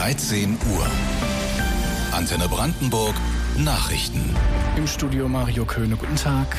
13 Uhr. Antenne Brandenburg Nachrichten. Im Studio Mario Köhne, guten Tag.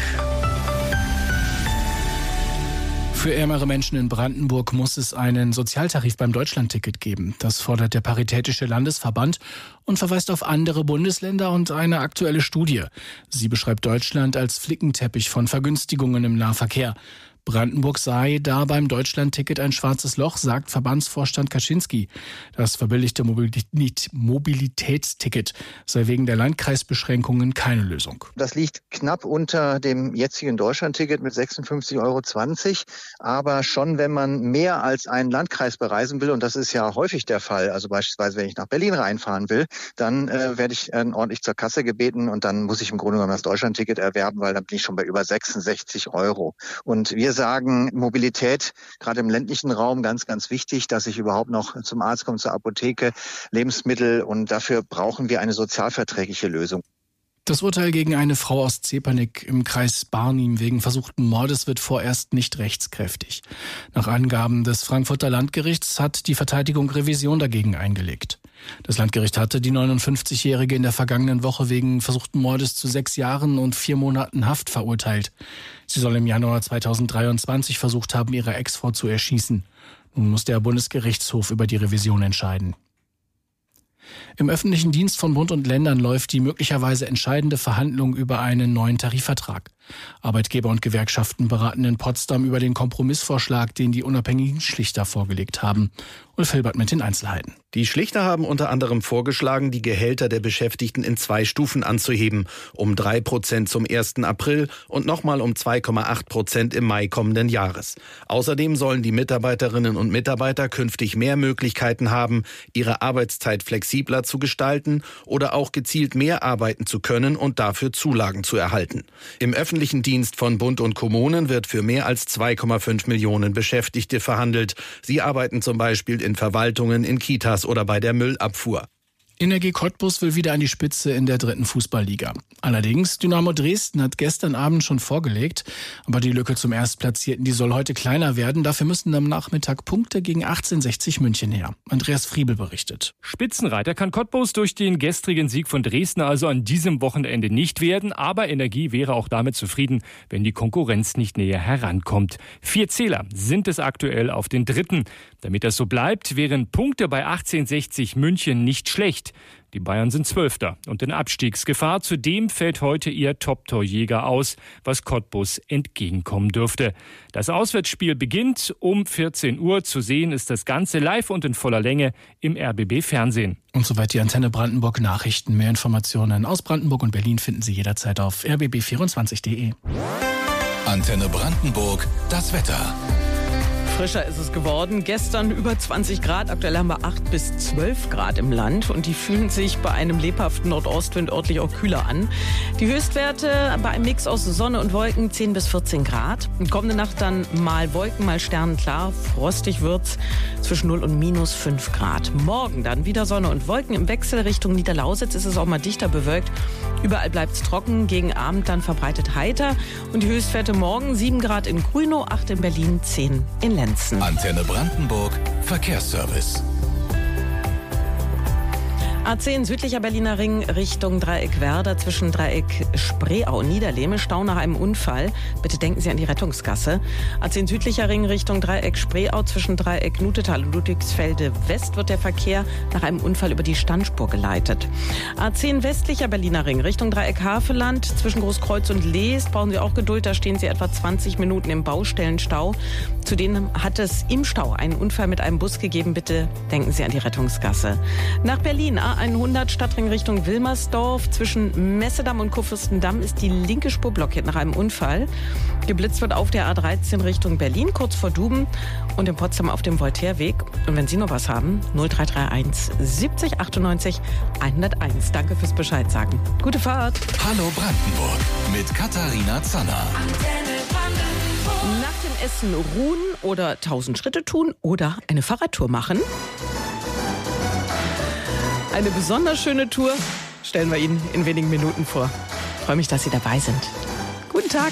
Für ärmere Menschen in Brandenburg muss es einen Sozialtarif beim Deutschlandticket geben. Das fordert der Paritätische Landesverband und verweist auf andere Bundesländer und eine aktuelle Studie. Sie beschreibt Deutschland als Flickenteppich von Vergünstigungen im Nahverkehr. Brandenburg sei da beim Deutschlandticket ein schwarzes Loch, sagt Verbandsvorstand Kaczynski. Das verbilligte Mobilitätsticket sei wegen der Landkreisbeschränkungen keine Lösung. Das liegt knapp unter dem jetzigen Deutschlandticket mit 56,20 €. Aber schon, wenn man mehr als einen Landkreis bereisen will, und das ist ja häufig der Fall, also beispielsweise, wenn ich nach Berlin reinfahren will, dann werde ich ordentlich zur Kasse gebeten und dann muss ich im Grunde genommen das Deutschlandticket erwerben, weil dann bin ich schon bei über 66 €. Und wir sagen, Mobilität, gerade im ländlichen Raum, ganz, ganz wichtig, dass ich überhaupt noch zum Arzt komme, zur Apotheke, Lebensmittel, und dafür brauchen wir eine sozialverträgliche Lösung. Das Urteil gegen eine Frau aus Zepernick im Kreis Barnim wegen versuchten Mordes wird vorerst nicht rechtskräftig. Nach Angaben des Frankfurter Landgerichts hat die Verteidigung Revision dagegen eingelegt. Das Landgericht hatte die 59-Jährige in der vergangenen Woche wegen versuchten Mordes zu 6 Jahren und 4 Monaten Haft verurteilt. Sie soll im Januar 2023 versucht haben, ihre Ex-Frau zu erschießen. Nun muss der Bundesgerichtshof über die Revision entscheiden. Im öffentlichen Dienst von Bund und Ländern läuft die möglicherweise entscheidende Verhandlung über einen neuen Tarifvertrag. Arbeitgeber und Gewerkschaften beraten in Potsdam über den Kompromissvorschlag, den die unabhängigen Schlichter vorgelegt haben. Ulf Hilbert mit den Einzelheiten. Die Schlichter haben unter anderem vorgeschlagen, die Gehälter der Beschäftigten in 2 Stufen anzuheben. Um 3% zum 1. April und nochmal um 2,8% im Mai kommenden Jahres. Außerdem sollen die Mitarbeiterinnen und Mitarbeiter künftig mehr Möglichkeiten haben, ihre Arbeitszeit flexibler zu gestalten oder auch gezielt mehr arbeiten zu können und dafür Zulagen zu erhalten. Im öffentlichen Dienst von Bund und Kommunen wird für mehr als 2,5 Millionen Beschäftigte verhandelt. Sie arbeiten zum Beispiel in Verwaltungen, in Kitas oder bei der Müllabfuhr. Energie Cottbus will wieder an die Spitze in der 3. Fußballliga. Allerdings, Dynamo Dresden hat gestern Abend schon vorgelegt, aber die Lücke zum Erstplatzierten, die soll heute kleiner werden. Dafür müssen am Nachmittag Punkte gegen 1860 München her. Andreas Friebel berichtet. Spitzenreiter kann Cottbus durch den gestrigen Sieg von Dresden also an diesem Wochenende nicht werden, aber Energie wäre auch damit zufrieden, wenn die Konkurrenz nicht näher herankommt. 4 Zähler sind es aktuell auf den 3. Damit das so bleibt, wären Punkte bei 1860 München nicht schlecht. Die Bayern sind 12. und in Abstiegsgefahr. Zudem fällt heute ihr Top-Torjäger aus, was Cottbus entgegenkommen dürfte. Das Auswärtsspiel beginnt um 14 Uhr. Zu sehen ist das Ganze live und in voller Länge im RBB-Fernsehen. Und soweit die Antenne Brandenburg Nachrichten. Mehr Informationen aus Brandenburg und Berlin finden Sie jederzeit auf rbb24.de. Antenne Brandenburg, das Wetter. Frischer ist es geworden. Gestern über 20 Grad. Aktuell haben wir 8 bis 12 Grad im Land. Und die fühlen sich bei einem lebhaften Nordostwind örtlich auch kühler an. Die Höchstwerte bei einem Mix aus Sonne und Wolken 10 bis 14 Grad. Kommende Nacht dann mal Wolken, mal sternenklar. Frostig wird's zwischen 0 und minus 5 Grad. Morgen dann wieder Sonne und Wolken. Im Wechsel Richtung Niederlausitz ist es auch mal dichter bewölkt. Überall bleibt's trocken. Gegen Abend dann verbreitet heiter. Und die Höchstwerte morgen 7 Grad in Grünow, 8 in Berlin, 10 in Lenzen. Antenne Brandenburg Verkehrsservice. A10 südlicher Berliner Ring Richtung Dreieck Werder zwischen Dreieck Spreeau und Niederlehme. Stau nach einem Unfall. Bitte denken Sie an die Rettungsgasse. A10 südlicher Ring Richtung Dreieck Spreeau zwischen Dreieck Nutetal und Ludwigsfelde West wird der Verkehr nach einem Unfall über die Standspur geleitet. A10 westlicher Berliner Ring Richtung Dreieck Havelland zwischen Großkreuz und Leest. Brauchen Sie auch Geduld, da stehen Sie etwa 20 Minuten im Baustellenstau. Zudem hat es im Stau einen Unfall mit einem Bus gegeben. Bitte denken Sie an die Rettungsgasse. Nach Berlin A100 Stadtring Richtung Wilmersdorf. Zwischen Messedamm und Kurfürstendamm ist die linke Spur blockiert nach einem Unfall. Geblitzt wird auf der A13 Richtung Berlin, kurz vor Duben und in Potsdam auf dem Voltaireweg. Und wenn Sie noch was haben, 0331 70 98 101. Danke fürs Bescheid sagen. Gute Fahrt. Hallo Brandenburg mit Katharina Zanner. Nach dem Essen ruhen oder 1000 Schritte tun oder eine Fahrradtour machen. Eine besonders schöne Tour stellen wir Ihnen in wenigen Minuten vor. Ich freue mich, dass Sie dabei sind. Guten Tag.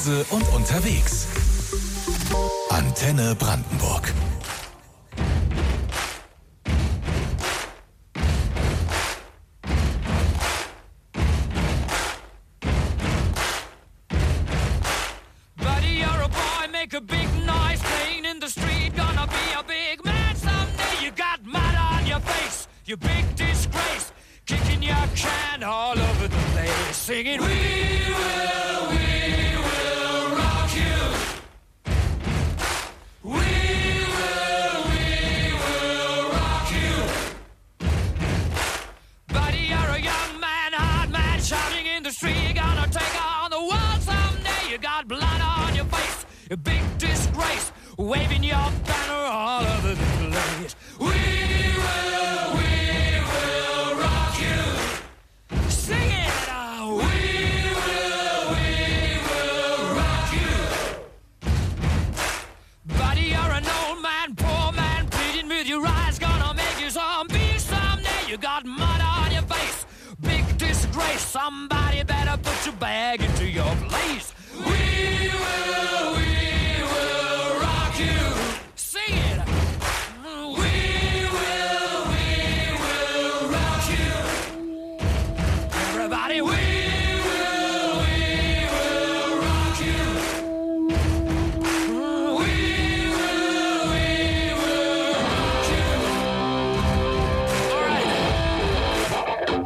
Hause und unterwegs. Antenne Brandenburg. Buddy, you're a boy, make a big noise, playing in the street, gonna be a big man someday. You got mud on your face, you big disgrace, kicking your can all over the place, singing, we will rock you. We will rock you. Buddy, you're a young man, hard man, shouting in the street, you're gonna take on the world someday. You got blood on your face, a big disgrace, waving your banner all over the place. We will rock you. Sing it now. We will rock you. Buddy, you're an old man, poor man, pleading with your eyes, gonna make you zombie someday. You got mud on your face, big disgrace. Somebody better put your bag into your place. We will rock you. Sing it. We will rock you. Everybody, we will rock you. We will rock you. All right.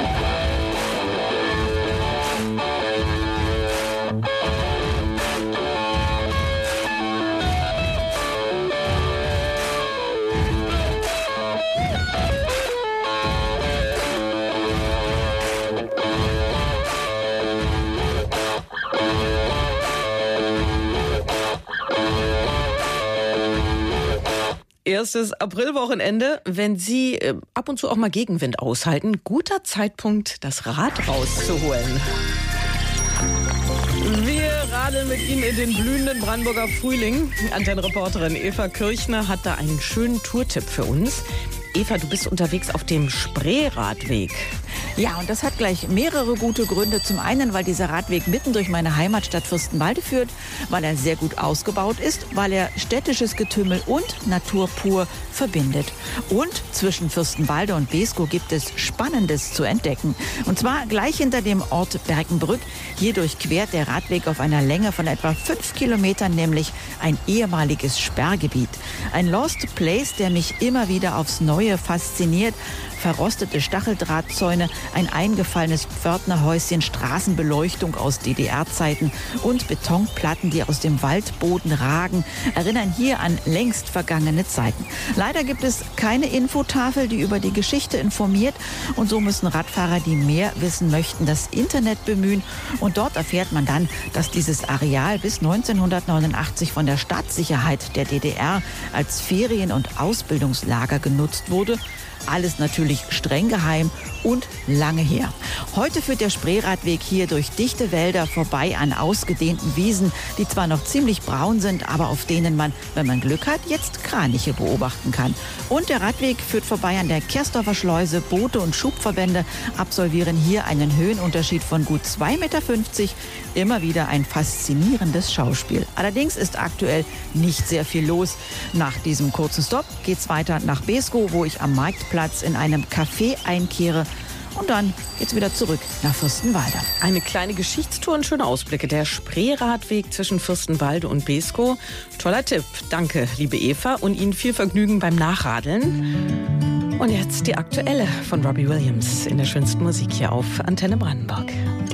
Erstes Aprilwochenende, wenn Sie ab und zu auch mal Gegenwind aushalten, guter Zeitpunkt, das Rad rauszuholen. Wir radeln mit Ihnen in den blühenden Brandenburger Frühling. Antennenreporterin Eva Kirchner hat da einen schönen Tourtipp für uns. Eva, du bist unterwegs auf dem Spreeradweg. Ja, und das hat gleich mehrere gute Gründe. Zum einen, weil dieser Radweg mitten durch meine Heimatstadt Fürstenwalde führt, weil er sehr gut ausgebaut ist, weil er städtisches Getümmel und Natur pur verbindet. Und zwischen Fürstenwalde und Beeskow gibt es Spannendes zu entdecken. Und zwar gleich hinter dem Ort Berkenbrück. Hier durchquert der Radweg auf einer Länge von etwa 5 Kilometern nämlich ein ehemaliges Sperrgebiet. Ein Lost Place, der mich immer wieder aufs Neue fasziniert. Verrostete Stacheldrahtzäune, ein eingefallenes Pförtnerhäuschen, Straßenbeleuchtung aus DDR-Zeiten und Betonplatten, die aus dem Waldboden ragen, erinnern hier an längst vergangene Zeiten. Leider gibt es keine Infotafel, die über die Geschichte informiert, und so müssen Radfahrer, die mehr wissen möchten, das Internet bemühen, und dort erfährt man dann, dass dieses Areal bis 1989 von der Staatssicherheit der DDR als Ferien- und Ausbildungslager genutzt wurde. Alles natürlich streng geheim und lange her. Heute führt der Spreeradweg hier durch dichte Wälder vorbei an ausgedehnten Wiesen, die zwar noch ziemlich braun sind, aber auf denen man, wenn man Glück hat, jetzt Kraniche beobachten kann. Und der Radweg führt vorbei an der Kersdorfer Schleuse. Boote und Schubverbände absolvieren hier einen Höhenunterschied von gut 2,50 Meter. Immer wieder ein faszinierendes Schauspiel. Allerdings ist aktuell nicht sehr viel los. Nach diesem kurzen Stopp geht's weiter nach Beeskow, wo ich am Marktplatz in einem Café einkehre. Und dann geht's wieder zurück nach Fürstenwalde. Eine kleine Geschichtstour und schöne Ausblicke. Der Spreeradweg zwischen Fürstenwalde und Beeskow. Toller Tipp. Danke, liebe Eva. Und Ihnen viel Vergnügen beim Nachradeln. Und jetzt die aktuelle von Robbie Williams in der schönsten Musik hier auf Antenne Brandenburg.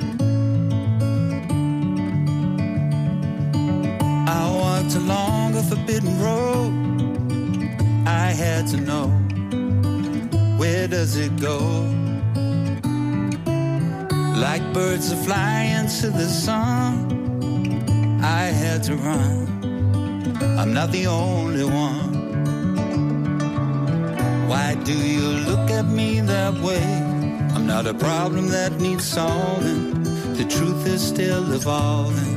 I walked along a forbidden road. I had to know, where does it go? Like birds that fly into the sun, I had to run. I'm not the only one. Why do you look at me that way? I'm not a problem that needs solving. The truth is still evolving.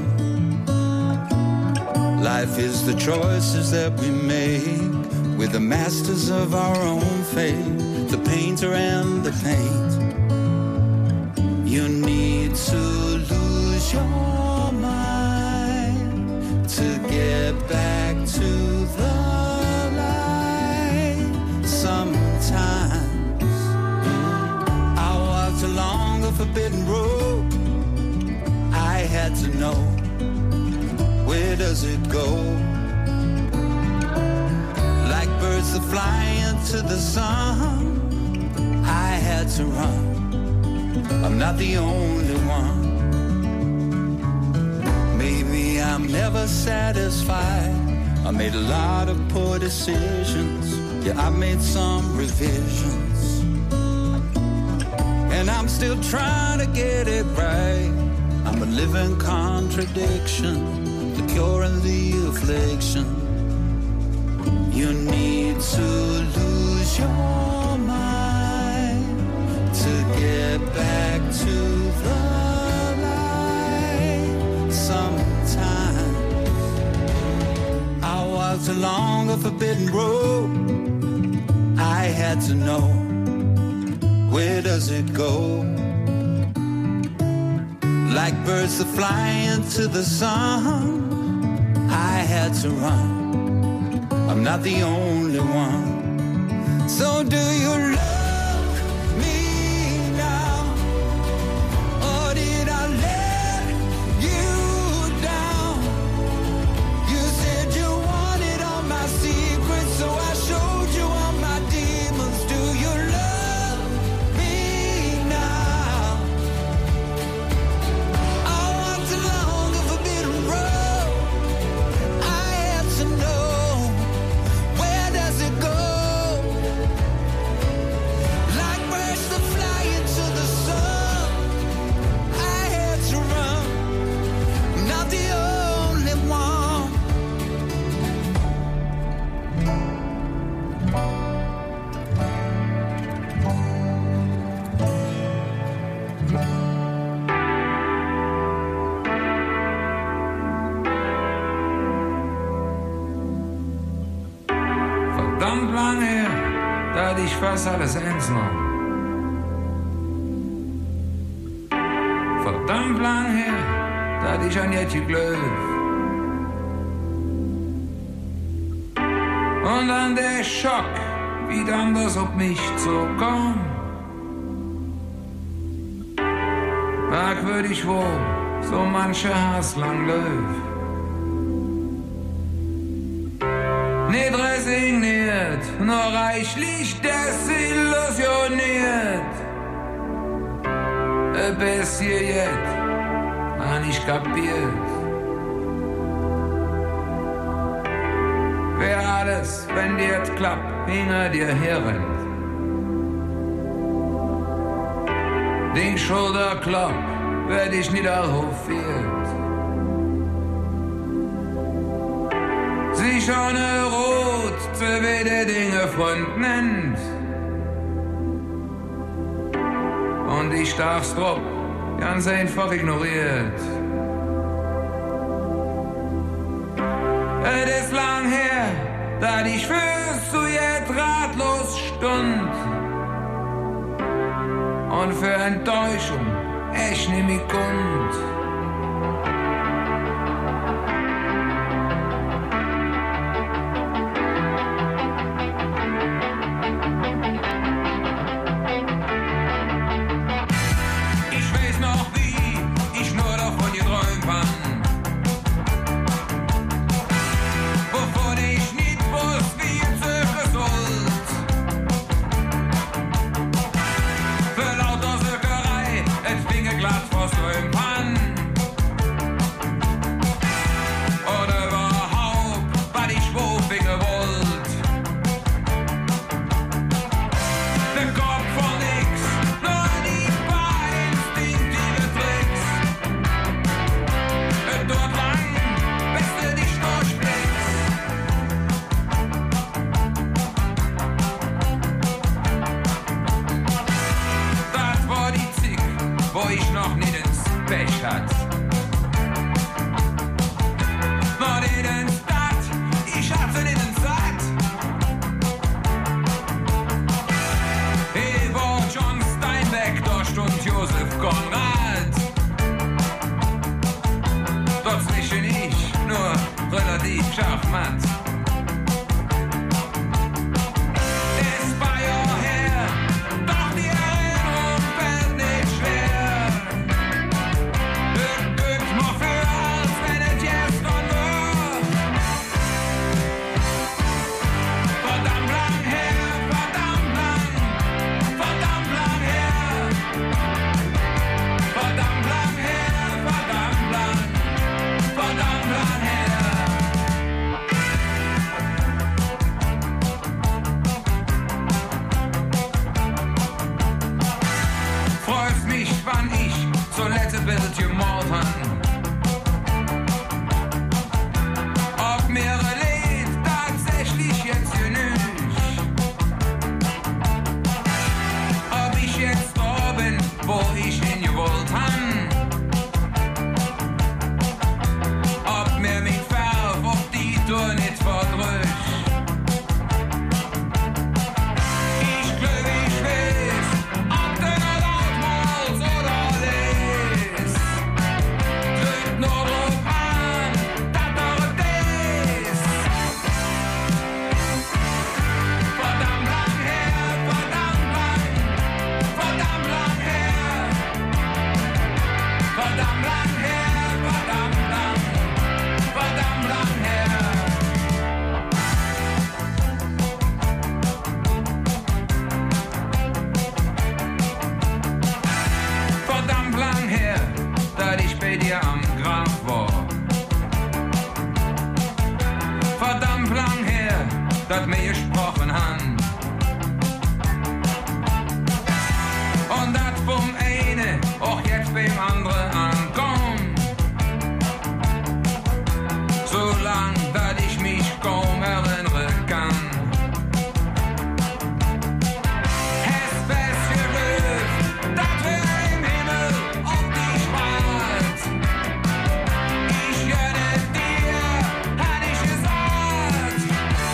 Life is the choices that we make. We're the masters of our own fate. The painter and the paint. You need to lose your mind get back to the light. Sometimes I walked along a forbidden road. I had to know, where does it go? Like birds that fly into the sun, I had to run. I'm not the only one. Maybe I'm never satisfied. I made a lot of poor decisions. Yeah, I made some revisions. And I'm still trying to get it right. I'm a living contradiction, the cure and the affliction. You need to lose your mind to get back to the light. Sometimes I walked along a forbidden road. I had to know, where does it go? Like birds that fly into the sun, I had to run. I'm not the only one. So do you love me now? Or did I let you down? You said you wanted all my secrets, so I showed you all my demons. Do you love me now? I walked along a forbidden road. I had to know, where does it go? Like birds that fly into the sun, I had to run. I'm not the only one. Verdammt lang her, da hatte ich fast alles ernst genommen. Verdammt lang her, da hatte ich an Jetje Glöw. Und dann der Schock, wie dann das auf mich zukam. Merkwürdig wohl, so mancher Hass lang läuft. Nicht resigniert, nur reichlich desillusioniert. Bis hier jetzt, hab ich kapiert. Wer alles, wenn dir jetzt klappt, hinter dir herrennt. Den Schulterklapp, wer dich niederhofiert. Sich ohne Rot zu wede Dinge Freund nennt. Und ich darf's drauf ganz einfach ignoriert. Es ist lang her, da ich fürs zu jetzt ratlos stund. Und für Enttäuschung echt nimm ich Grund. Glatt vor so im Pan. verdrückt. Ich glück, ich weiß, ob du noch Lautmaus oder les. Drück nur drauf an, dat doch des. Verdammt lang her, verdammt lang her. Verdammt lang her, verdammt lang, verdammt lang her. Verdammt lang her, dass ich bei dir am Grab war. Verdammt lang her, dass wir gesprochen haben. Und dat vom eine auch jetzt beim anderen ankommt. So lang, dass ich mich kaum erinnern kann. Es fest gelöst, dass wir im Himmel auf dich wart. Ich gönne dir, hat ich gesagt.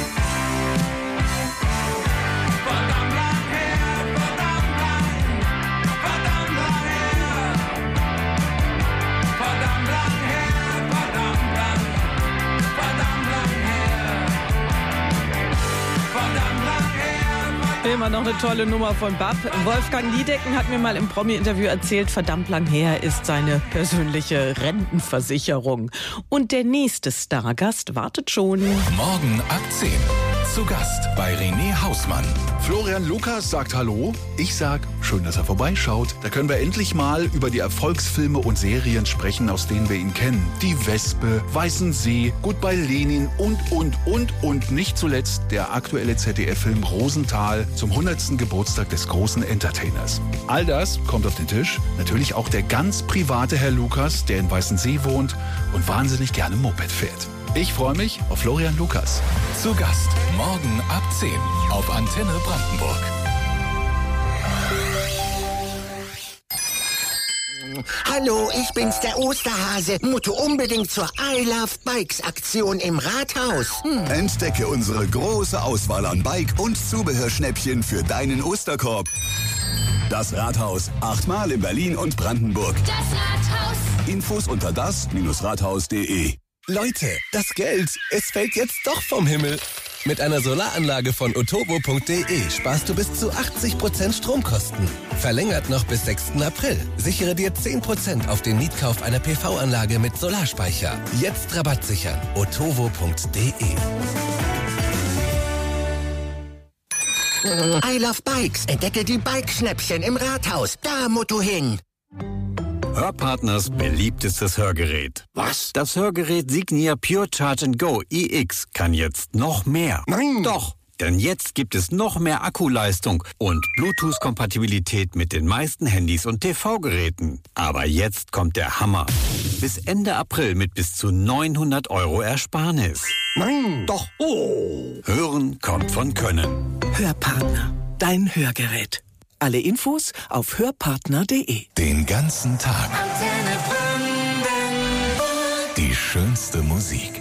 Verdammt lang her, verdammt lang. Verdammt lang her, verdammt lang her, verdammt lang, verdammt lang her, verdammt lang her. Immer noch eine tolle Nummer von Bab. Wolfgang Niedecken hat mir mal im Promi-Interview erzählt, verdammt lang her ist seine persönliche Rentenversicherung. Und der nächste Stargast wartet schon. Morgen ab 10. Zu Gast bei René Hausmann. Florian Lukas sagt Hallo. Ich sag, schön, dass er vorbeischaut. Da können wir endlich mal über die Erfolgsfilme und Serien sprechen, aus denen wir ihn kennen. Die Wespe, Weißensee, Goodbye Lenin und nicht zuletzt der aktuelle ZDF-Film Rosenthal zum 100. Geburtstag des großen Entertainers. All das kommt auf den Tisch. Natürlich auch der ganz private Herr Lukas, der in Weißensee wohnt und wahnsinnig gerne Moped fährt. Ich freue mich auf Florian Lukas. Zu Gast morgen ab 10 auf Antenne Brandenburg. Hallo, ich bin's, der Osterhase. Musst du unbedingt zur I Love Bikes Aktion im Rathaus. Entdecke unsere große Auswahl an Bike- und Zubehörschnäppchen für deinen Osterkorb. Das Rathaus. 8-mal in Berlin und Brandenburg. Das Rathaus. Infos unter das-rathaus.de. Leute, das Geld, es fällt jetzt doch vom Himmel. Mit einer Solaranlage von otovo.de sparst du bis zu 80% Stromkosten. Verlängert noch bis 6. April. Sichere dir 10% auf den Mietkauf einer PV-Anlage mit Solarspeicher. Jetzt Rabatt sichern. otovo.de. I Love Bikes. Entdecke die Bike-Schnäppchen im Rathaus. Da musst du hin. Hörpartners beliebtestes Hörgerät. Was? Das Hörgerät Signia Pure Charge & Go iX kann jetzt noch mehr. Nein! Doch, denn jetzt gibt es noch mehr Akkuleistung und Bluetooth-Kompatibilität mit den meisten Handys und TV-Geräten. Aber jetzt kommt der Hammer. Bis Ende April mit bis zu 900 € Ersparnis. Nein! Doch. Oh. Hören kommt von Können. Hörpartner. Dein Hörgerät. Alle Infos auf hörpartner.de. Den ganzen Tag. Antenne Brandenburg. Die schönste Musik.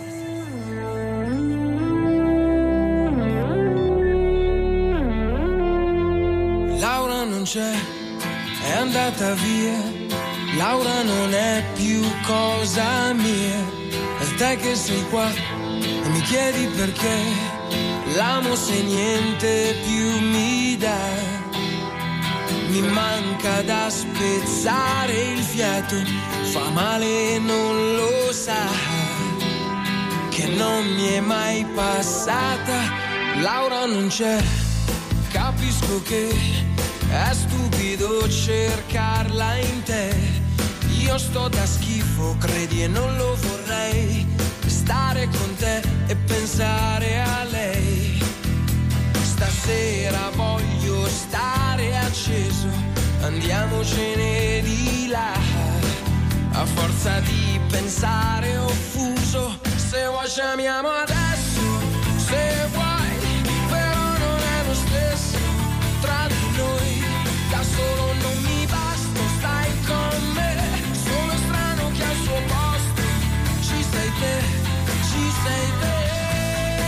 Laura non c'è, è andata via. Laura non è più cosa mia. È te che sei qua e mi chiedi perché. L'amo se niente più mi dà. Mi manca da spezzare il fiato, fa male e non lo sa, che non mi è mai passata. Laura non c'è, capisco che è stupido cercarla in te. Io sto da schifo, credi e non lo vorrei, stare con te e pensare a lei. Stasera voglio stare acceso, andiamocene di là. A forza di pensare offuso, se vuoi ci amiamo adesso, se vuoi, però non è lo stesso tra di noi. Da solo non mi basta, stai con me, sono strano che al suo posto ci sei te, ci sei te.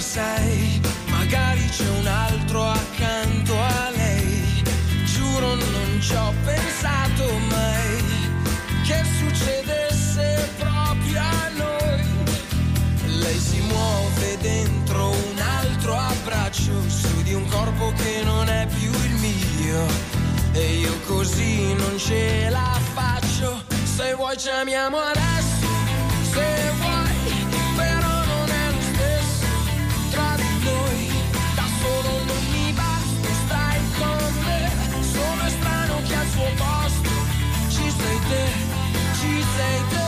sai, magari c'è un altro accanto a lei. Giuro non ci ho pensato mai che succedesse proprio a noi. Lei si muove dentro un altro abbraccio, su di un corpo che non è più il mio, e io così non ce la faccio. Se vuoi ci amiamo adesso, se vuoi, però non è lo stesso tra di noi. Da solo non mi basta, stai con me. Sono estraneo che al suo posto ci sei te, ci sei te.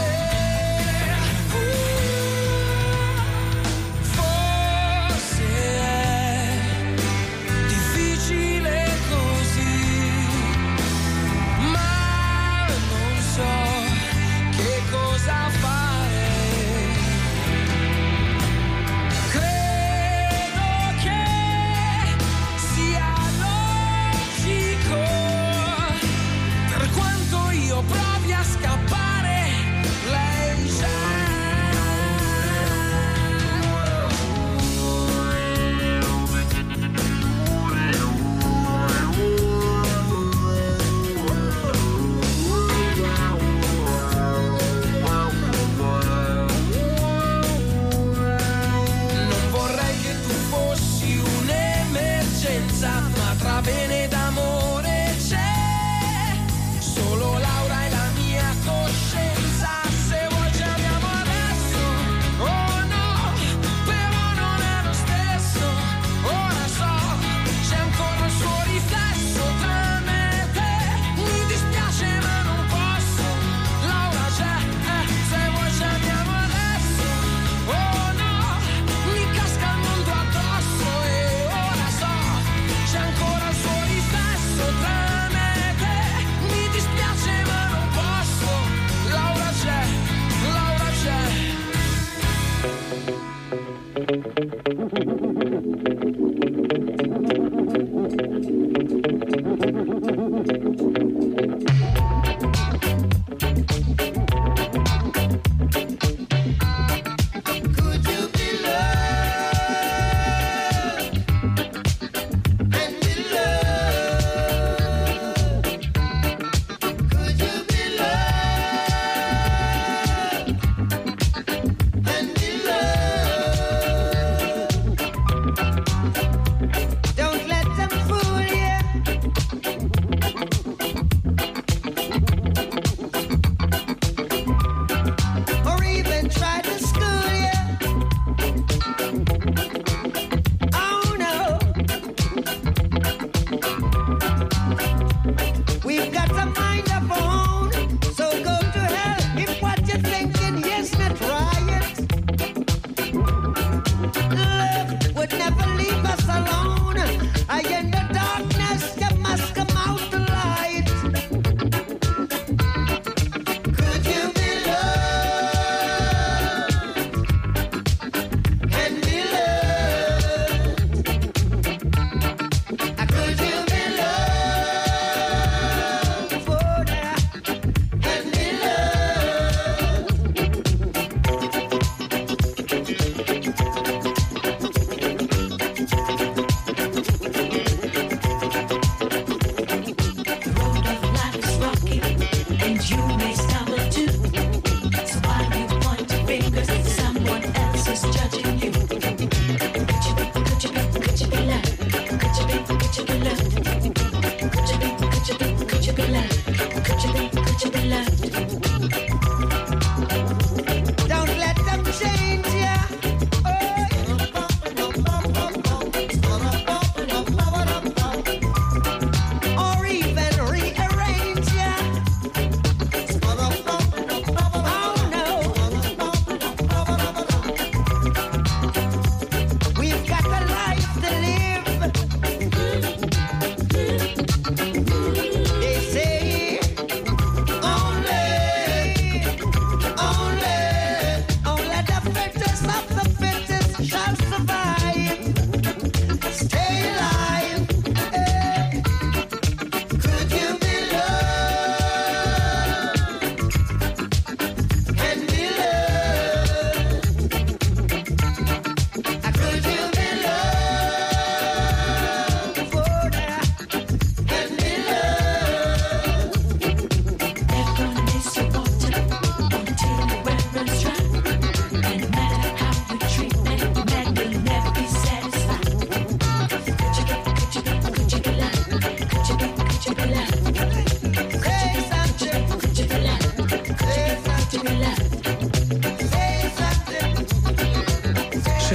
Forse è difficile così, ma non so che cosa fare. Credo che sia logico, per quanto io provi a scappare, lei non vorrei che tu fossi un'emergenza, ma tra bene ed amore c'è solo Laura e la mia coscienza. Se vuoi ci amiamo adesso, oh no, però non è lo stesso. Ora so, c'è ancora il suo riflesso tra me e te. Mi dispiace ma non posso, Laura c'è, se vuoi ci amiamo adesso, oh no, mi casca il mondo addosso. E ora so, c'è ancora il suo riflesso tra me e te. Mi dispiace ma non posso, Laura c'è, Laura c'è. Could you be loved and be loved? Could you be loved and be loved? Don't let them fool you. Or even try to school you. Oh no. We've got a mind of our own, so go to hell if what you're thinking is not right. Love would never leave us alone. In the darkness, you must come out the light. Could you be loved and be loved? Could you be loved and be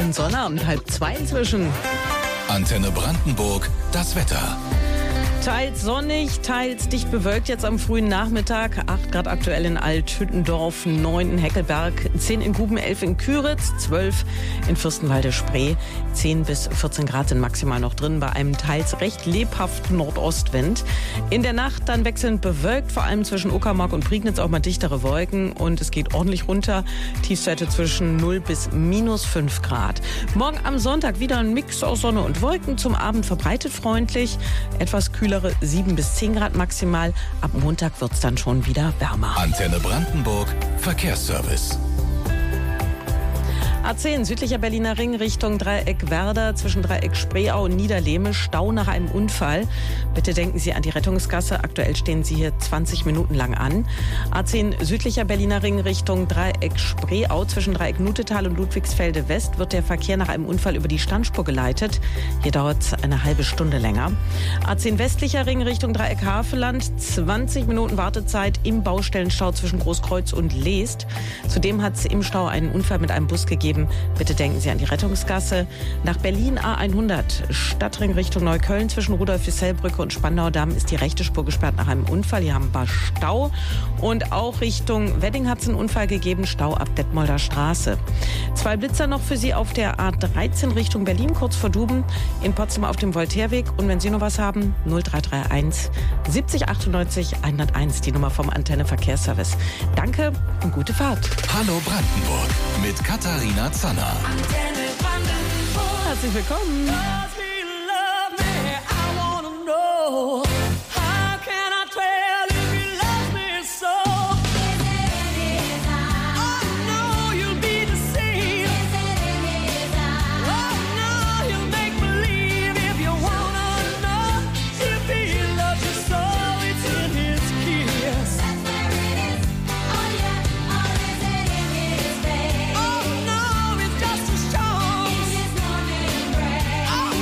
schönen Sonnabend, 1:30 inzwischen. Antenne Brandenburg, das Wetter. Teils sonnig, teils dicht bewölkt jetzt am frühen Nachmittag. 8 Grad aktuell in Althüttendorf, 9 in Heckelberg, 10 in Guben, 11 in Küritz, 12 in Fürstenwalde-Spree. 10 bis 14 Grad sind maximal noch drin bei einem teils recht lebhaften Nordostwind. In der Nacht dann wechselnd bewölkt, vor allem zwischen Uckermark und Prignitz auch mal dichtere Wolken. Und es geht ordentlich runter. Tiefstwerte zwischen 0 bis -5 Grad. Morgen am Sonntag wieder ein Mix aus Sonne und Wolken. Zum Abend verbreitet freundlich. Etwas kühlere 7 bis 10 Grad maximal. Ab Montag wird es dann schon wieder wärmer. Antenne Brandenburg, Verkehrsservice. A10, südlicher Berliner Ring Richtung Dreieck Werder, zwischen Dreieck Spreeau und Niederlehme, Stau nach einem Unfall. Bitte denken Sie an die Rettungsgasse. Aktuell stehen Sie hier 20 Minuten lang an. A10, südlicher Berliner Ring Richtung Dreieck Spreeau, zwischen Dreieck Nutetal und Ludwigsfelde West wird der Verkehr nach einem Unfall über die Standspur geleitet. Hier dauert es eine halbe Stunde länger. A10, westlicher Ring Richtung Dreieck Havelland, 20 Minuten Wartezeit im Baustellenstau zwischen Großkreuz und Leest. Zudem hat es im Stau einen Unfall mit einem Bus gegeben. Bitte denken Sie an die Rettungsgasse. Nach Berlin A100, Stadtring Richtung Neukölln, zwischen Rudolf-Hissell-Brücke und Spandaudamm ist die rechte Spur gesperrt nach einem Unfall. Hier haben wir Stau. Und auch Richtung Wedding hat es einen Unfall gegeben, Stau ab Detmolder Straße. 2 Blitzer noch für Sie auf der A13 Richtung Berlin, kurz vor Duben, in Potsdam auf dem Voltaireweg. Und wenn Sie noch was haben, 0331 70 98 101, die Nummer vom Antenne Verkehrsservice. Danke und gute Fahrt. Hallo Brandenburg mit Katharina Zanner. Herzlich willkommen. Oh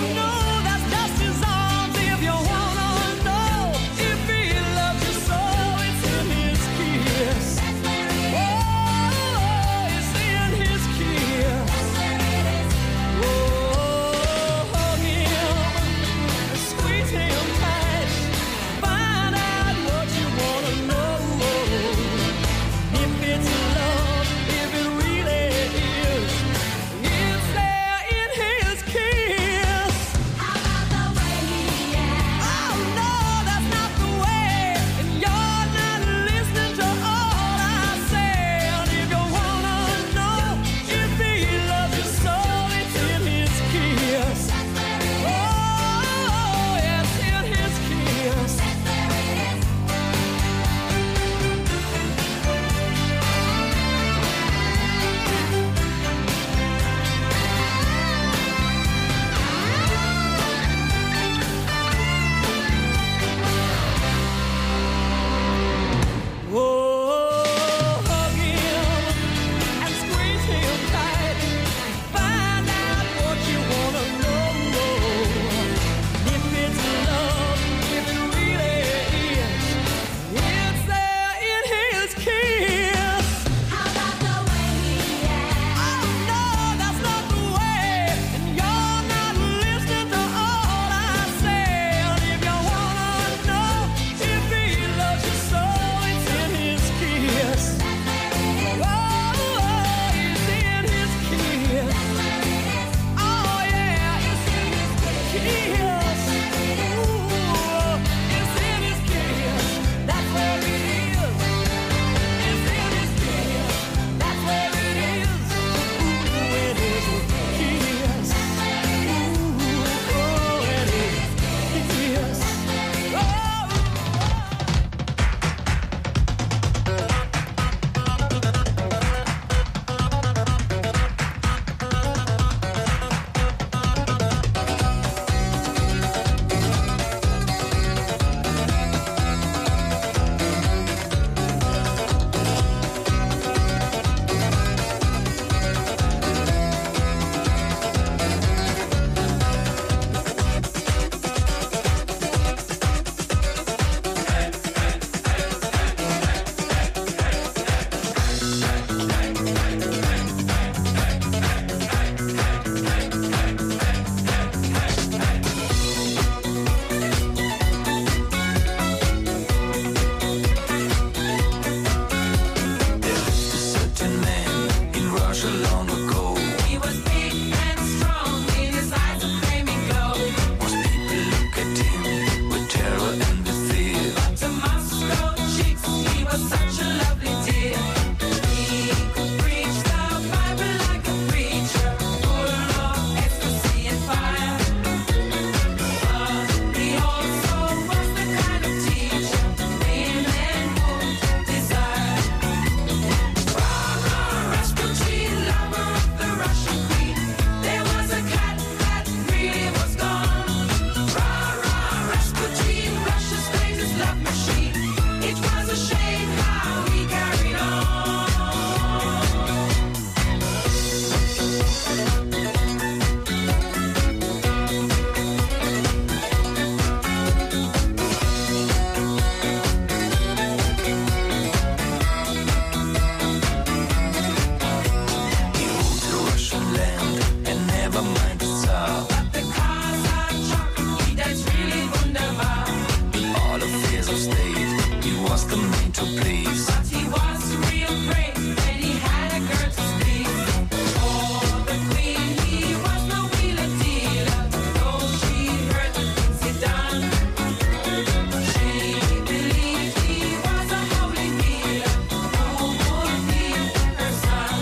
was the main to please. But he was real great, and he had a girl to speak. For the queen, he was no wheeler dealer. Though she heard the things he done, she believed he was a holy healer who would heal her son.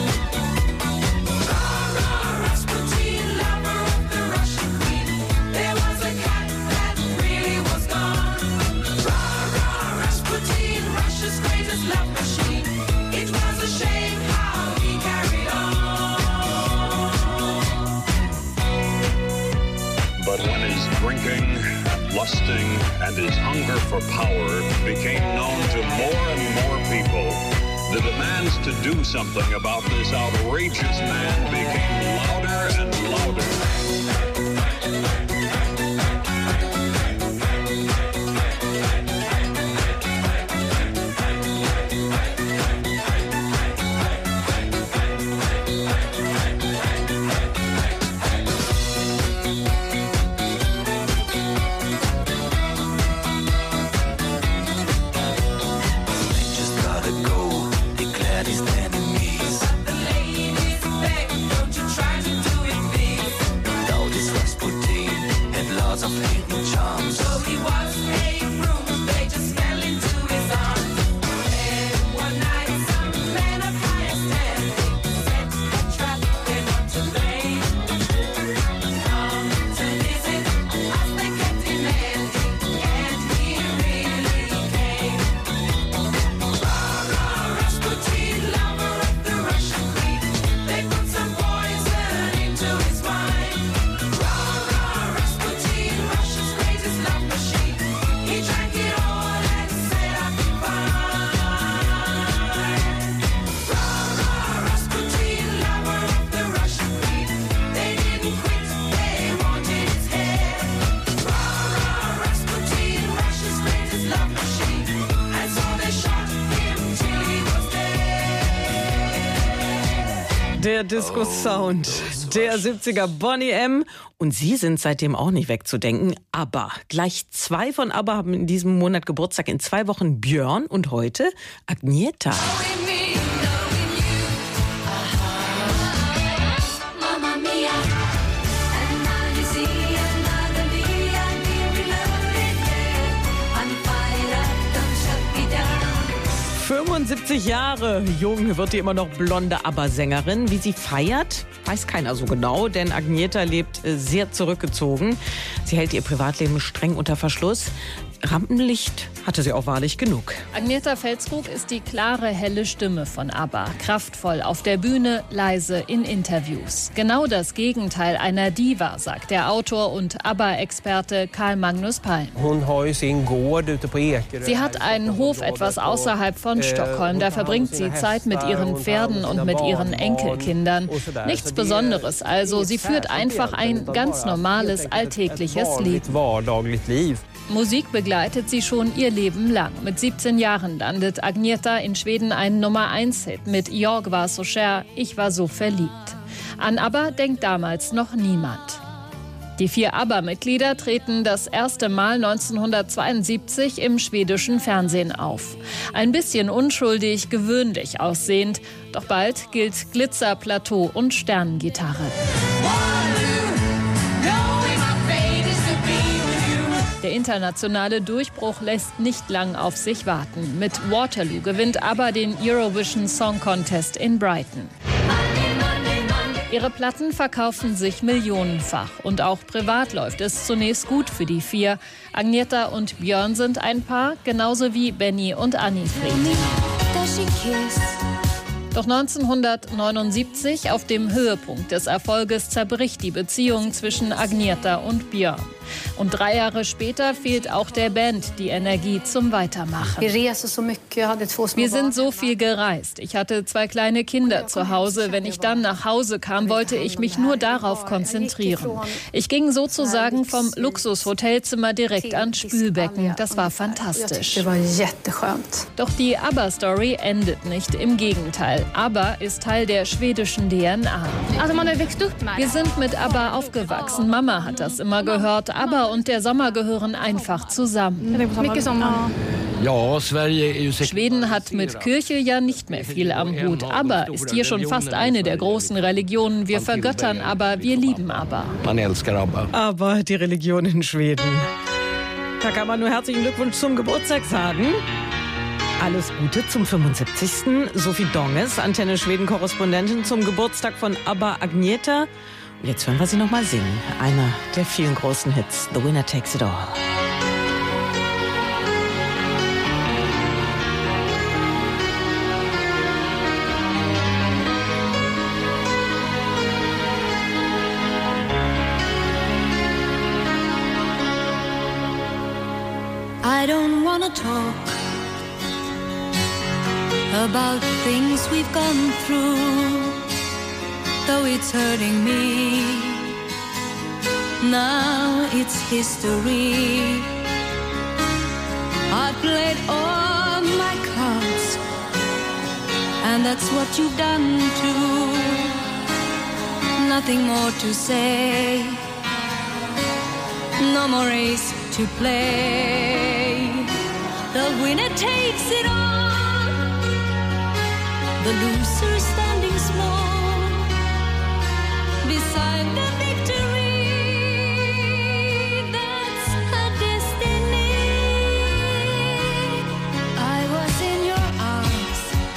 Rasputin, lover of the Russian queen. There was a cat that really was gone. Rasputin, Russia's greatest love machine. It was a shame how he carried on. But when his drinking, lusting, and his hunger for power became known to more and more people, the demands to do something about this outrageous man became louder and louder. Just gotta go, declared his enemies. The ladies beg, don't you try to do it big. Though this Rasputin had lots of hidden charms. So he was a broom, they just fell into his arms. And one night some men of higher standing set a trap, they want to lay. Come to visit us, they kept demanding, and he really came. Rasputin, lover of the Russian queen. They put some poison into his wine. Rasputin, Russia's greatest love machine. He drank it all and said, I'll be fine. Rasputin, lover of the Russian queen. They didn't quit, they wanted his head. Rasputin, Russia's greatest love machine. And so they shot him till he was dead. Der Disco-Sound der 70er, Boney M. Und sie sind seitdem auch nicht wegzudenken. ABBA. Gleich 2 von ABBA haben in diesem Monat Geburtstag. In 2 Wochen Björn und heute Agneta. Mamma mia, and now you see another me, and we reloaded, yeah. I'm fired up, don't shut me down. 75 Jahre jung wird die immer noch blonde ABBA-Sängerin. Wie sie feiert, weiß keiner so genau, denn Agneta lebt sehr zurückgezogen. Sie hält ihr Privatleben streng unter Verschluss. Rampenlicht hatte sie auch wahrlich genug. Agneta Fälskrug ist die klare, helle Stimme von ABBA. Kraftvoll auf der Bühne, leise in Interviews. Genau das Gegenteil einer Diva, sagt der Autor und ABBA-Experte Carl Magnus Palm. Sie hat einen Hof etwas außerhalb von Stockholm. Da verbringt sie Zeit mit ihren Pferden und mit ihren Enkelkindern. Nichts Besonderes also. Sie führt einfach ein ganz normales, alltägliches Leben. Musik begleitet sie schon ihr Leben lang. Mit 17 Jahren landet Agneta in Schweden einen Nummer-1-Hit mit Jag var så kär, ich war so verliebt. An ABBA denkt damals noch niemand. Die 4 ABBA-Mitglieder treten das erste Mal 1972 im schwedischen Fernsehen auf. Ein bisschen unschuldig, gewöhnlich aussehend. Doch bald gilt Glitzer, Plateau und Sternengitarre. Der internationale Durchbruch lässt nicht lang auf sich warten. Mit Waterloo gewinnt ABBA den Eurovision Song Contest in Brighton. Ihre Platten verkaufen sich millionenfach. Und auch privat läuft es zunächst gut für die 4. Agneta und Björn sind ein Paar, genauso wie Benny und Annifried. Doch 1979, auf dem Höhepunkt des Erfolges, zerbricht die Beziehung zwischen Agneta und Björn. Und 3 Jahre später fehlt auch der Band die Energie zum Weitermachen. Wir sind so viel gereist. Ich hatte 2 kleine Kinder zu Hause. Wenn ich dann nach Hause kam, wollte ich mich nur darauf konzentrieren. Ich ging sozusagen vom Luxushotelzimmer direkt ans Spülbecken. Das war fantastisch. Doch die ABBA-Story endet nicht. Im Gegenteil. ABBA ist Teil der schwedischen DNA. Wir sind mit ABBA aufgewachsen. Mama hat das immer gehört. ABBA und der Sommer gehören einfach zusammen. Schweden hat mit Kirche ja nicht mehr viel am Hut. ABBA ist hier schon fast eine der großen Religionen. Wir vergöttern ABBA, wir lieben ABBA. Aber die Religion in Schweden. Da kann man nur herzlichen Glückwunsch zum Geburtstag sagen. Alles Gute zum 75. Sophie Donges, Antenne Schweden-Korrespondentin, zum Geburtstag von ABBA Agneta. Und jetzt hören wir sie noch mal singen. Einer der vielen großen Hits, The Winner Takes It All. I don't wanna talk about things we've gone through, though it's hurting me. Now it's history. I played all my cards, and that's what you've done too. Nothing more to say, no more race to play. The winner takes it all, the loser standing small beside the victory. That's her destiny. I was in your arms,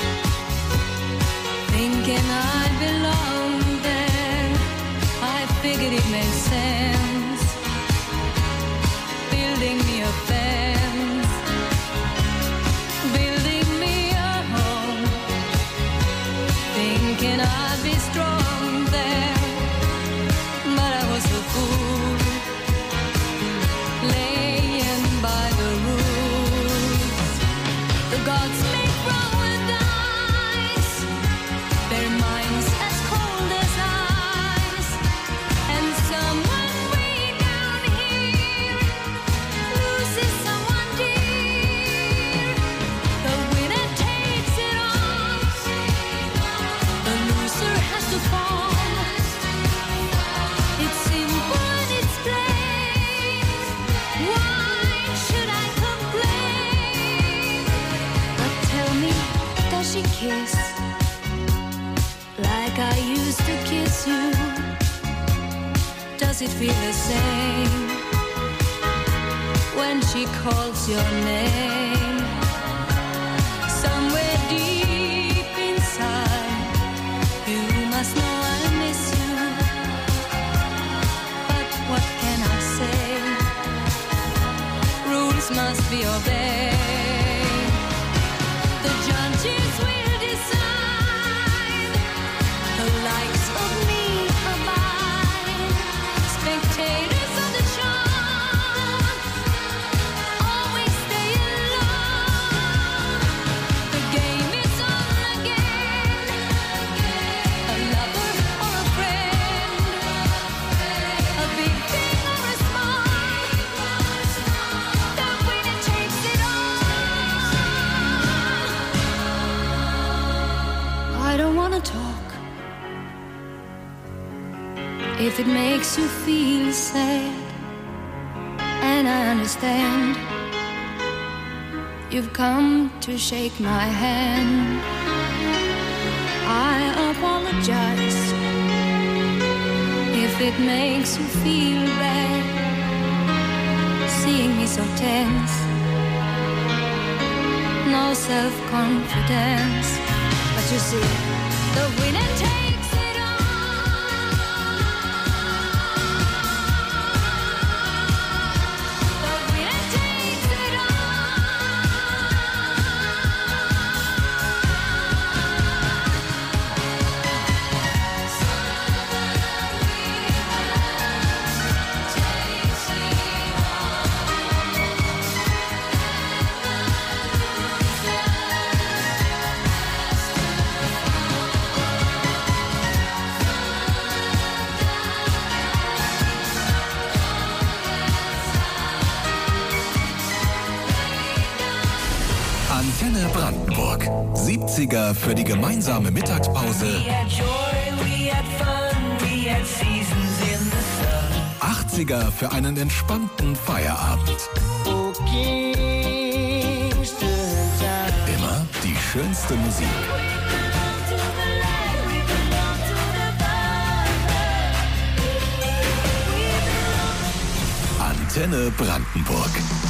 thinking I belonged there. I figured it made sense, building me a fence, building me a home, thinking I'd be strong there, but I was a fool, laying by the rules. The gods make wrong dice, their minds as cold as ice, and someone way down here loses someone dear. The winner takes it all, the loser has to fall. It's simple and it's plain. Why should I complain? But tell me, does she kiss like I used to kiss you? Does it feel the same when she calls your name? Somewhere deep inside, you must know I miss you. But what can I say? Rules must be obeyed. The judges will decide, the likes of me abide. Spectators of the show always stay alone. The game is on again. A lover or a friend, a big thing or a small, the winner takes it all. I don't wanna talk if it makes you feel sad, and I understand. You've come to shake my hand. I apologize if it makes you feel bad, seeing me so tense, no self-confidence. But you see, the winner takes it all. The winner takes it Antenne Brandenburg. 70er für die gemeinsame Mittagspause. 80er für einen entspannten Feierabend. schönste Musik. Antenne Brandenburg.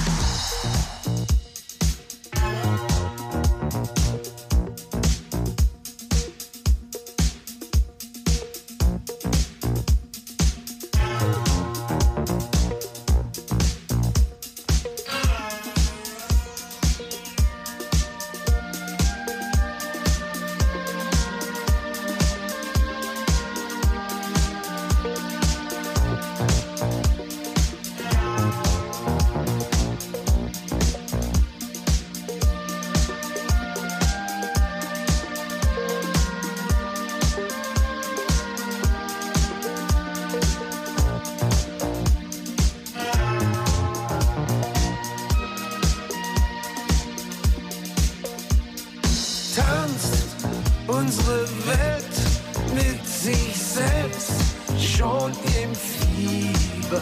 Unsere Welt mit sich selbst schon im Fieber.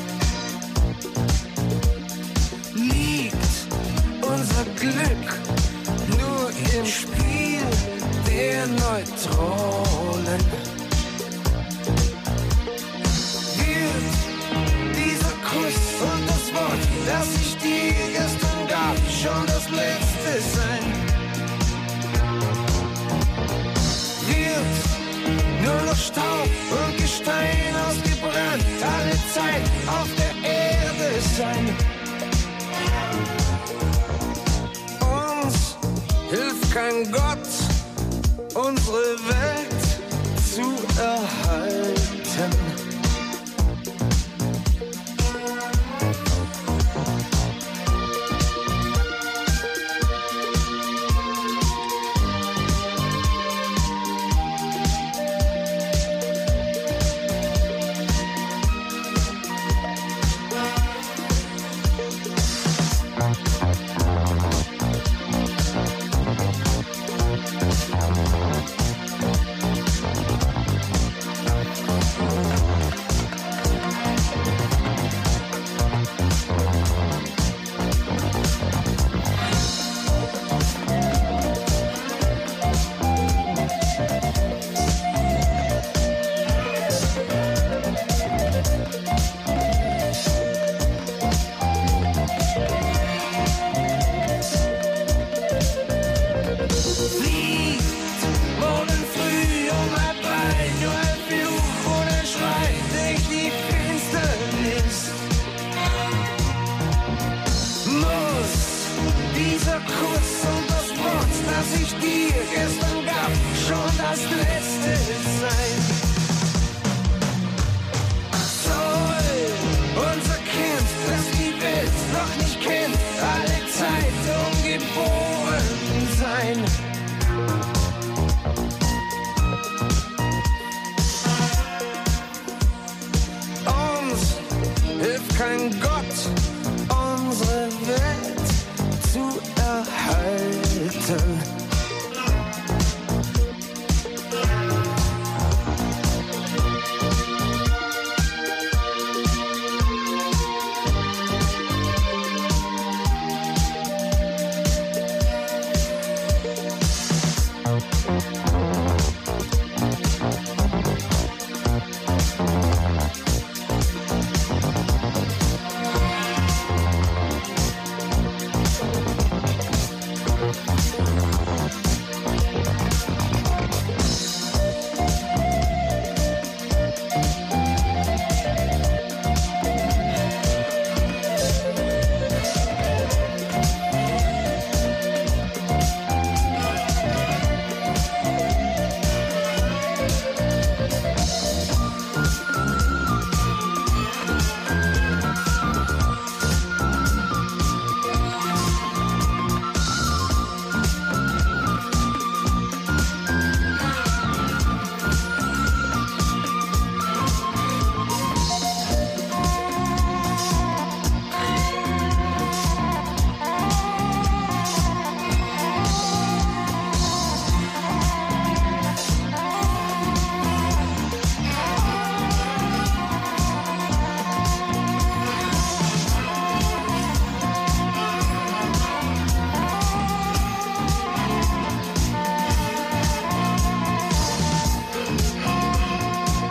Liegt unser Glück nur im Spiel der Neutronen? Wird dieser Kuss und das Wort, das ich dir gestern gab, schon das letzte sein? Nur noch Staub und Gestein ausgebrannt, alle Zeit auf der Erde sein. Uns hilft kein Gott, unsere Welt zu erhalten.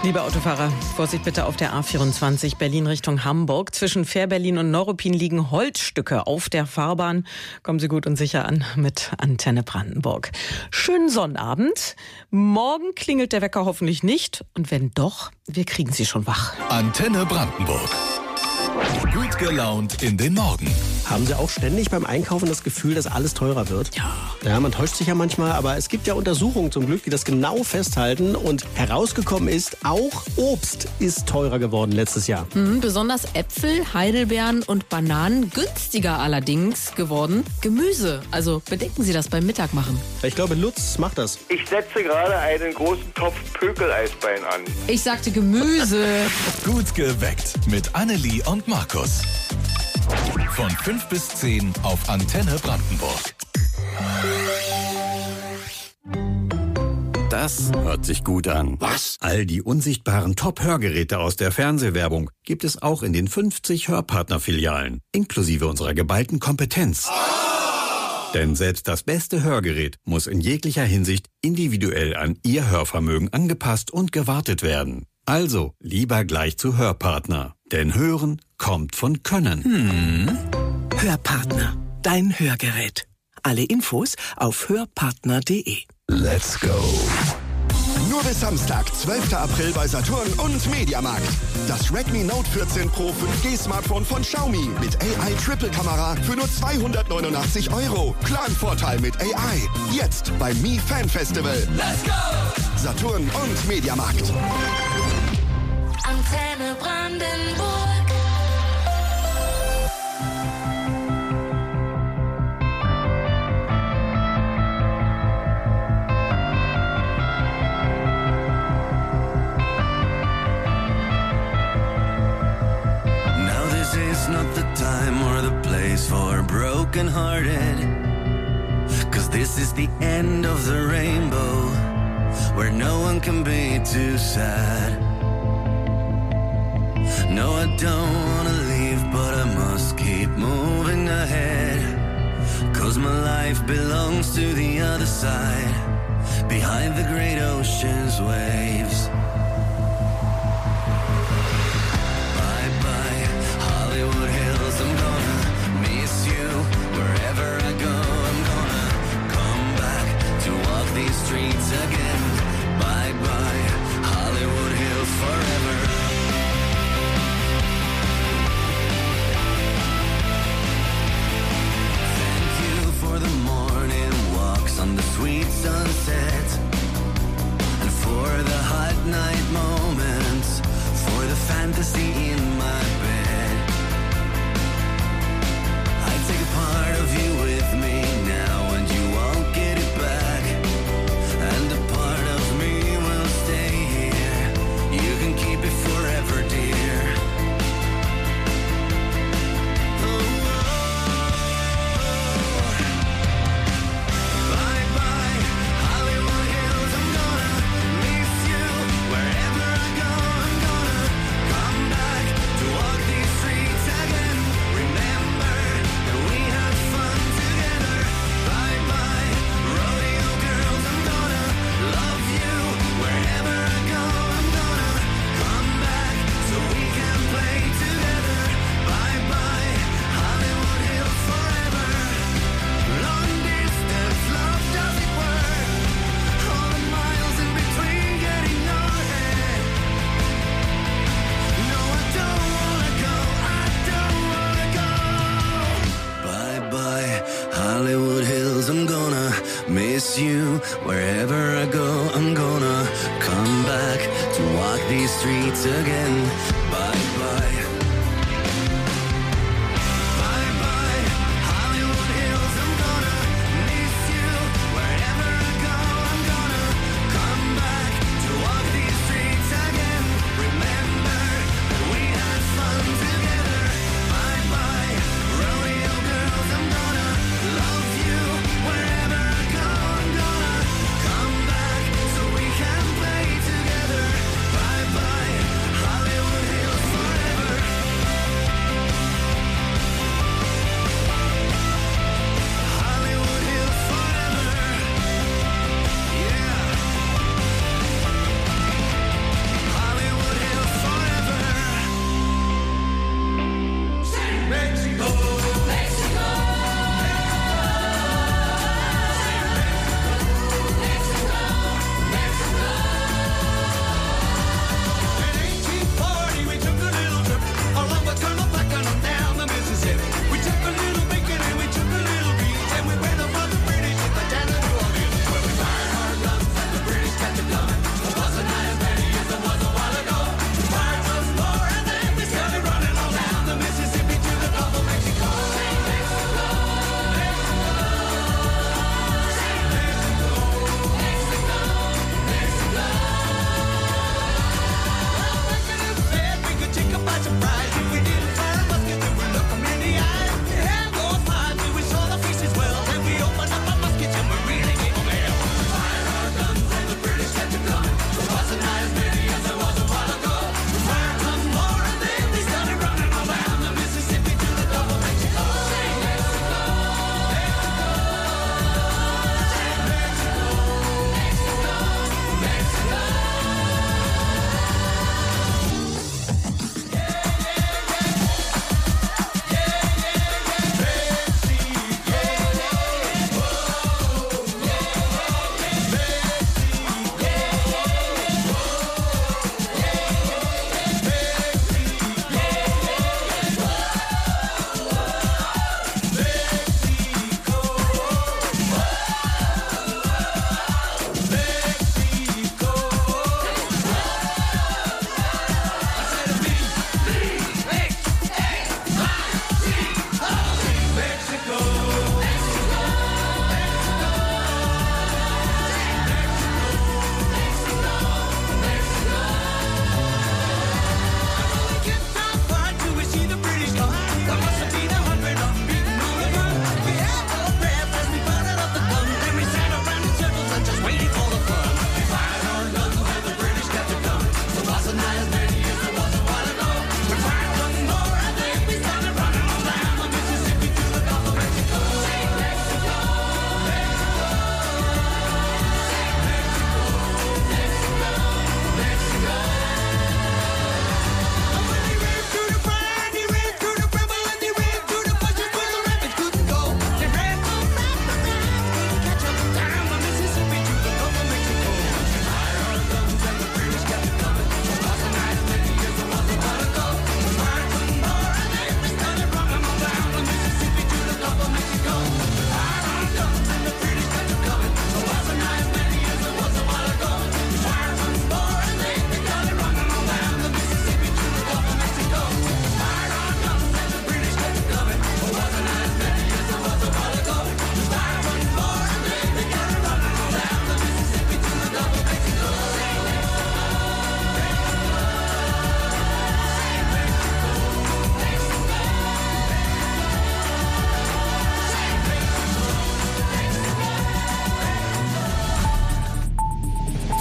Liebe Autofahrer, Vorsicht bitte auf der A24 Berlin Richtung Hamburg. Zwischen Fährberlin und Neuruppin liegen Holzstücke auf der Fahrbahn. Kommen Sie gut und sicher an mit Antenne Brandenburg. Schönen Sonnabend. Morgen klingelt der Wecker hoffentlich nicht. Und wenn doch, wir kriegen Sie schon wach. Antenne Brandenburg. Gut gelaunt in den Morgen. Haben Sie auch ständig beim Einkaufen das Gefühl, dass alles teurer wird? Ja, man täuscht sich ja manchmal, aber es gibt ja Untersuchungen zum Glück, die das genau festhalten. Und herausgekommen ist, auch Obst ist teurer geworden letztes Jahr. Besonders Äpfel, Heidelbeeren und Bananen günstiger allerdings geworden. Gemüse, also bedenken Sie das beim Mittagmachen. Ich glaube, Lutz macht das. Ich setze gerade einen großen Topf Pökeleisbein an. Ich sagte Gemüse. Gut geweckt mit Annelie und Markus. Von 5 bis 10 auf Antenne Brandenburg. Das hört sich gut an. Was? All die unsichtbaren Top-Hörgeräte aus der Fernsehwerbung gibt es auch in den 50 Hörpartner-Filialen, inklusive unserer geballten Kompetenz. Denn selbst das beste Hörgerät muss in jeglicher Hinsicht individuell an Ihr Hörvermögen angepasst und gewartet werden. Also lieber gleich zu Hörpartner, denn Hören kommt von Können. Hörpartner, dein Hörgerät. Alle Infos auf hörpartner.de. Let's go. Nur bis Samstag, 12. April bei Saturn und Mediamarkt. Das Redmi Note 14 Pro 5G Smartphone von Xiaomi mit AI-Triple-Kamera für nur 289 €. Planvorteil mit AI. Jetzt beim Mi Fan Festival. Let's go! Saturn und Mediamarkt. Antenne Brandenburg. It's not the time or the place for broken-hearted, 'cause this is the end of the rainbow, where no one can be too sad. No, I don't wanna leave, but I must keep moving ahead, 'cause my life belongs to the other side, behind the great ocean's waves. Streets again, bye bye Hollywood Hills forever. Thank you for the morning walks on the sweet sunset, and for the hot night moments, for the fantasy in my bed. I take a part of you with me now, and you won't get it back. And a part of me will stay here. You can keep it forever, dear. Bye bye, Hollywood Hills. I'm gonna miss you wherever I go. I'm gonna come back to walk these streets again. Remember that we had fun together. Bye bye, rodeo girls. I'm gonna love you wherever I go. I'm gonna come back so we can play together. Bye bye, Hollywood Hills forever. Long distance love doesn't work. All the miles in between getting nowhere. No, I don't wanna go. I don't wanna go. Bye bye, Hollywood Hills. I'm gonna miss you wherever I go. I'm gonna come back to walk these streets again. Bye bye. Bye bye, Hollywood Hills. I'm gonna miss you wherever I go. I'm gonna come back to walk these streets again. Remember that we had fun together. Bye bye, rodeo girls. I'm gonna love you wherever I go. I'm gonna come back so we can play together. Bye bye, Hollywood Hills forever.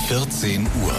14 Uhr.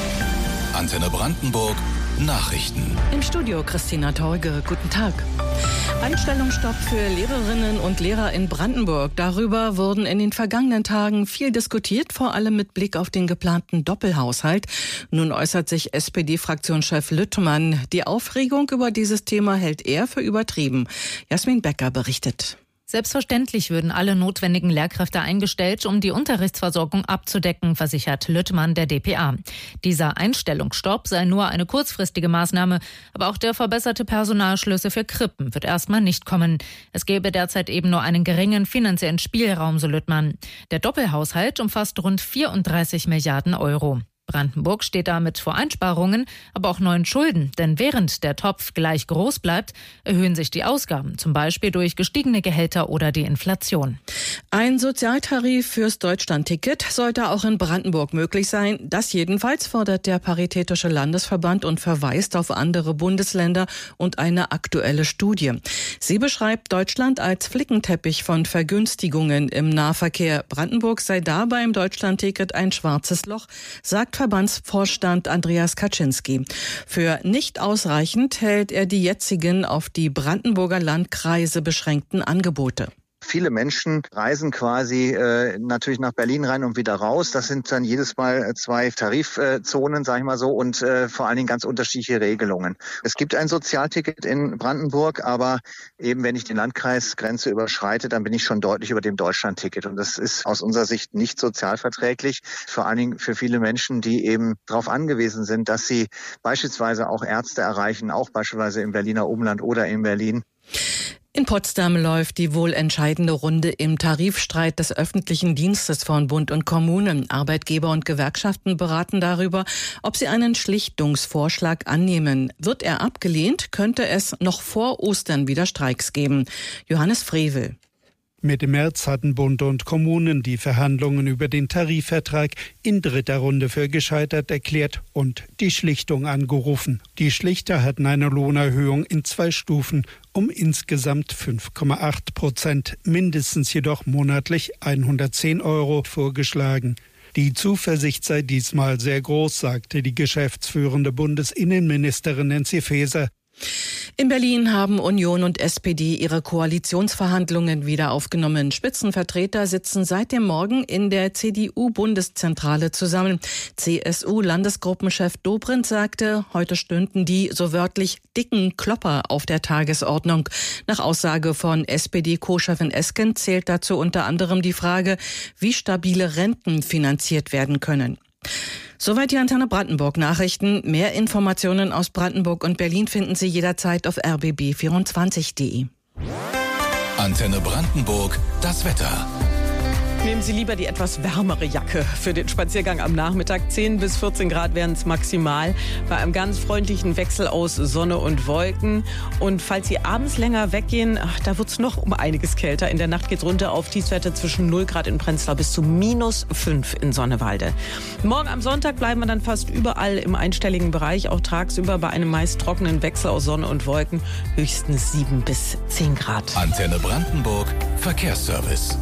Antenne Brandenburg Nachrichten. Im Studio Christina Teuge. Guten Tag. Einstellungsstopp für Lehrerinnen und Lehrer in Brandenburg. Darüber wurden in den vergangenen Tagen viel diskutiert, vor allem mit Blick auf den geplanten Doppelhaushalt. Nun äußert sich SPD-Fraktionschef Lüttmann. Die Aufregung über dieses Thema hält er für übertrieben. Jasmin Becker berichtet. Selbstverständlich würden alle notwendigen Lehrkräfte eingestellt, um die Unterrichtsversorgung abzudecken, versichert Lüttmann der dpa. Dieser Einstellungsstopp sei nur eine kurzfristige Maßnahme, aber auch der verbesserte Personalschlüssel für Krippen wird erstmal nicht kommen. Es gäbe derzeit eben nur einen geringen finanziellen Spielraum, so Lüttmann. Der Doppelhaushalt umfasst rund 34 Milliarden Euro. Brandenburg steht damit vor Einsparungen, aber auch neuen Schulden. Denn während der Topf gleich groß bleibt, erhöhen sich die Ausgaben, zum Beispiel durch gestiegene Gehälter oder die Inflation. Ein Sozialtarif fürs Deutschlandticket sollte auch in Brandenburg möglich sein. Das jedenfalls fordert der Paritätische Landesverband und verweist auf andere Bundesländer und eine aktuelle Studie. Sie beschreibt Deutschland als Flickenteppich von Vergünstigungen im Nahverkehr. Brandenburg sei da beim Deutschlandticket ein schwarzes Loch, sagt Verbandsvorstand Andreas Kaczynski. Für nicht ausreichend hält er die jetzigen auf die Brandenburger Landkreise beschränkten Angebote. Viele Menschen reisen quasi natürlich nach Berlin rein und wieder raus. Das sind dann jedes Mal 2 Tarifzonen, sag ich mal so, und vor allen Dingen ganz unterschiedliche Regelungen. Es gibt ein Sozialticket in Brandenburg, aber eben wenn ich die Landkreisgrenze überschreite, dann bin ich schon deutlich über dem Deutschlandticket. Und das ist aus unserer Sicht nicht sozialverträglich, vor allen Dingen für viele Menschen, die eben darauf angewiesen sind, dass sie beispielsweise auch Ärzte erreichen, auch beispielsweise im Berliner Umland oder in Berlin. In Potsdam läuft die wohl entscheidende Runde im Tarifstreit des öffentlichen Dienstes von Bund und Kommunen. Arbeitgeber und Gewerkschaften beraten darüber, ob sie einen Schlichtungsvorschlag annehmen. Wird er abgelehnt, könnte es noch vor Ostern wieder Streiks geben. Johannes Frevel. Mitte März hatten Bund und Kommunen die Verhandlungen über den Tarifvertrag in 3. Runde für gescheitert erklärt und die Schlichtung angerufen. Die Schlichter hatten eine Lohnerhöhung in 2 Stufen um insgesamt 5,8%, mindestens jedoch monatlich 110 € vorgeschlagen. Die Zuversicht sei diesmal sehr groß, sagte die geschäftsführende Bundesinnenministerin Nancy Faeser. In Berlin haben Union und SPD ihre Koalitionsverhandlungen wieder aufgenommen. Spitzenvertreter sitzen seit dem Morgen in der CDU-Bundeszentrale zusammen. CSU-Landesgruppenchef Dobrindt sagte, heute stünden die so wörtlich dicken Klopper auf der Tagesordnung. Nach Aussage von SPD-Co-Chefin Esken zählt dazu unter anderem die Frage, wie stabile Renten finanziert werden können. Soweit die Antenne Brandenburg Nachrichten. Mehr Informationen aus Brandenburg und Berlin finden Sie jederzeit auf rbb24.de. Antenne Brandenburg, das Wetter. Nehmen Sie lieber die etwas wärmere Jacke für den Spaziergang am Nachmittag. 10 bis 14 Grad wären es maximal bei einem ganz freundlichen Wechsel aus Sonne und Wolken. Und falls Sie abends länger weggehen, da wird es noch um einiges kälter. In der Nacht geht es runter auf Tiefstwerte zwischen 0 Grad in Prenzlau bis zu -5 in Sonnewalde. Morgen am Sonntag bleiben wir dann fast überall im einstelligen Bereich, auch tagsüber bei einem meist trockenen Wechsel aus Sonne und Wolken. Höchstens 7 bis 10 Grad. Antenne Brandenburg, Verkehrsservice.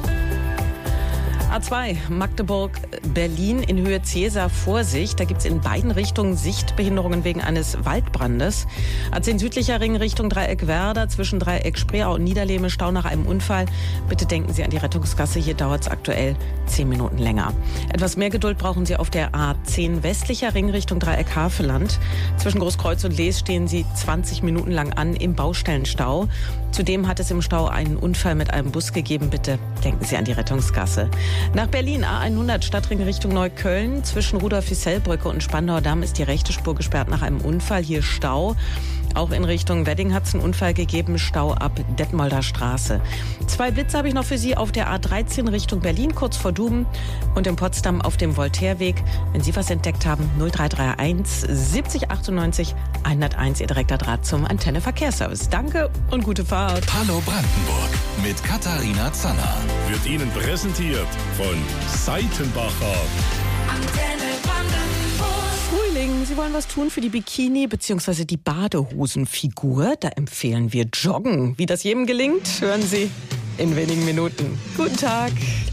A2 Magdeburg-Berlin in Höhe Cäsar Vorsicht. Da gibt es in beiden Richtungen Sichtbehinderungen wegen eines Waldbrandes. A10 südlicher Ring Richtung Dreieck Werder zwischen Dreieck Spreeau und Niederlehme Stau nach einem Unfall. Bitte denken Sie an die Rettungsgasse. Hier dauert es aktuell 10 Minuten länger. Etwas mehr Geduld brauchen Sie auf der A10 westlicher Ring Richtung Dreieck Havelland. Zwischen Großkreuz und Lees stehen Sie 20 Minuten lang an im Baustellenstau. Zudem hat es im Stau einen Unfall mit einem Bus gegeben. Bitte denken Sie an die Rettungsgasse. Nach Berlin A100 Stadtring Richtung Neukölln. Zwischen Rudolf-Hissell-Brücke und Spandauer Damm ist die rechte Spur gesperrt nach einem Unfall. Hier Stau. Auch in Richtung Wedding hat es einen Unfall gegeben. Stau ab Detmolder Straße. 2 Blitze habe ich noch für Sie auf der A13 Richtung Berlin, kurz vor Duben. Und in Potsdam auf dem Voltaireweg. Wenn Sie was entdeckt haben, 0331 70 98 101, Ihr direkter Draht zum Antenne Verkehrsservice. Danke und gute Fahrt. Hallo Brandenburg mit Katharina Zanner. Wird Ihnen präsentiert von Seitenbacher. Antenne Brandenburg. Frühling, Sie wollen was tun für die Bikini- bzw. die Badehosenfigur? Da empfehlen wir Joggen. Wie das jedem gelingt, hören Sie in wenigen Minuten. Guten Tag.